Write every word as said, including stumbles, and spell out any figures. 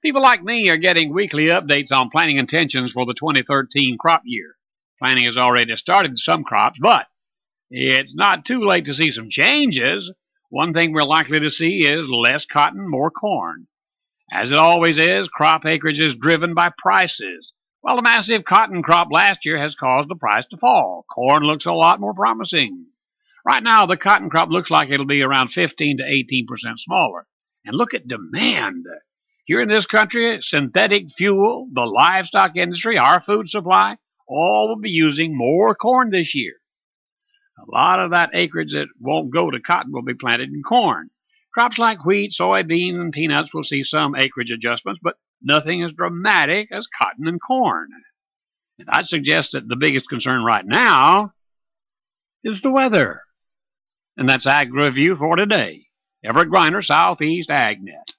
People like me are getting weekly updates on planting intentions for the twenty thirteen crop year. Planting has already started in some crops, but it's not too late to see some changes. One thing we're likely to see is less cotton, more corn. As it always is, crop acreage is driven by prices. While the massive cotton crop last year has caused the price to fall, corn looks a lot more promising. Right now, the cotton crop looks like it'll be around fifteen to eighteen percent smaller. And look at demand. Here in this country, synthetic fuel, the livestock industry, our food supply, all will be using more corn this year. A lot of that acreage that won't go to cotton will be planted in corn. Crops like wheat, soybeans, and peanuts will see some acreage adjustments, but nothing as dramatic as cotton and corn. And I'd suggest that the biggest concern right now is the weather. And that's Ag Review for today. Everett Griner, Southeast AgNet.